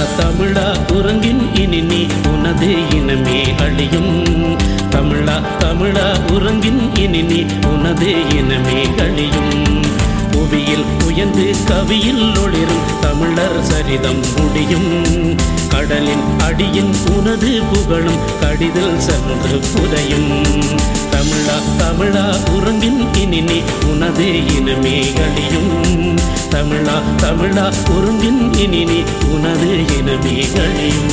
தமிழா உறங்கின் இனி நீ உனது இனமே அழியும். தமிழா தமிழா உறங்கின் இனி நீ உனது இனமே அழியும். புவியில் உயர்ந்து கவியில் ஒளிரும் தமிழர் சரிதம் முடியும். கடலின் அடியின் உனது புகழும் கடிதல் சென்று புதையும். தமிழா தமிழா உறங்கின் இனி நீ உனது இனமே அழியும். தமிழா தமிழா உறங்கின் இனி நீ உனது இனமே அழியும்.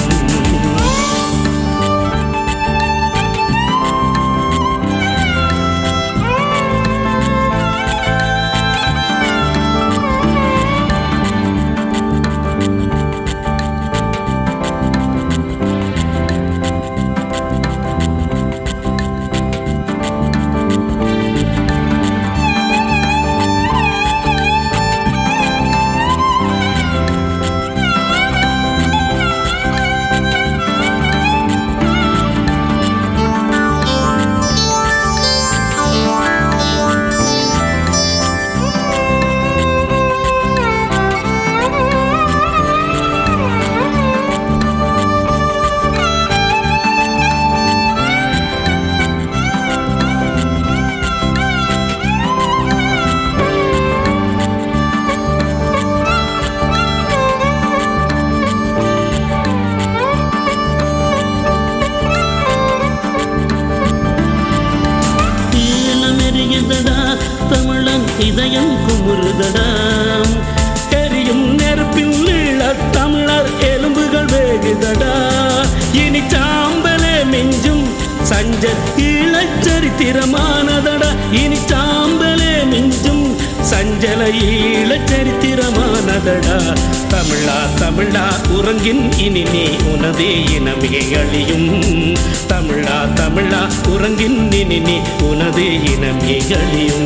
தமிழன் இதயம் குமுறுதடா. எரியும் நெருப்பில் ஈழ தமிழர் எலும்புகள் வேகுதடா. இனி சாம்பலே மிஞ்சும் சஞ்ச ஈழச் சரித்திரமானதடா. இனி சாம்பலே மிஞ்சும் சஞ்சல ஈழச் சரித்திரமானதடா. தமிழா தமிழா உறங்கின் இனி நீ உனது இனமே அழியும். தமிழா தமிழா உறங்கின் இனி நீ உனது இனமே அழியும்.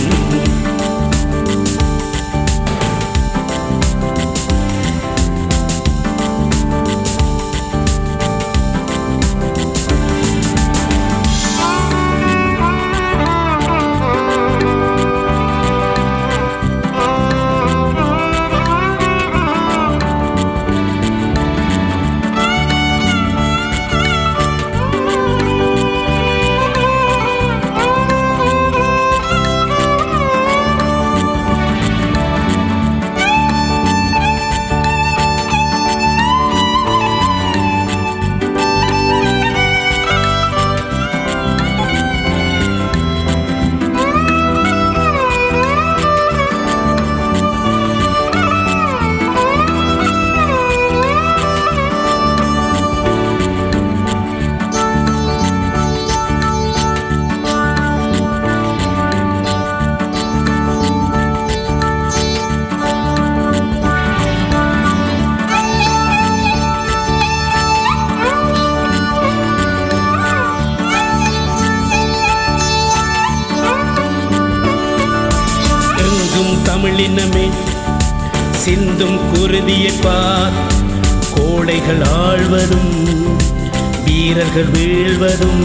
தமிழினமே சிந்தும் குருதியை பார். கோடைகள் ஆழ்வதும் வீரர்கள் வீழ்வதும்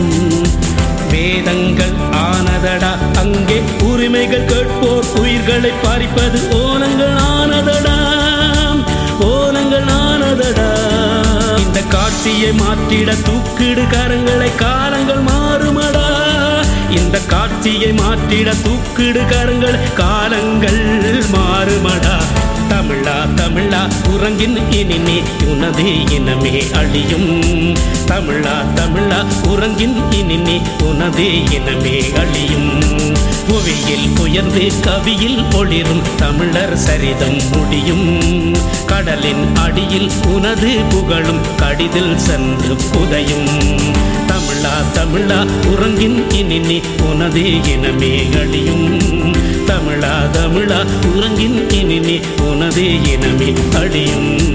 வேதங்கள் ஆனதடா. அங்கே உரிமைகள் கேட்போர் உயிர்களை பறிப்பது ஓனங்கள் ஆனதடா. ஓனங்கள் ஆனதடா. இந்த காட்சியை மாற்றிட தூக்கிடு கரங்களை காலங்கள் மாறுமடா. இந்த காட்சியை மாற்றிட தூக்கிடு கரங்கள் காலங்கள் மாறுமடா. தமிழா தமிழா உறங்கின் இனி நீ உனது இனமே அழியும். தமிழா தமிழா உறங்கின் இனி நீ உனது இனமே அழியும். புவியில் உயர்ந்து கவியில் ஒளிரும் தமிழர் சரிதம் முடியும். கடலின் அடியில் உனது புகழும் கடிதில் சென்று புதையும். தமிழா தமிழா உறங்கின் இனி நீ உனது இனமே அழியும். தமிழா தமிழா உறங்கின் இனி நீ உனது இனமே அழியும்.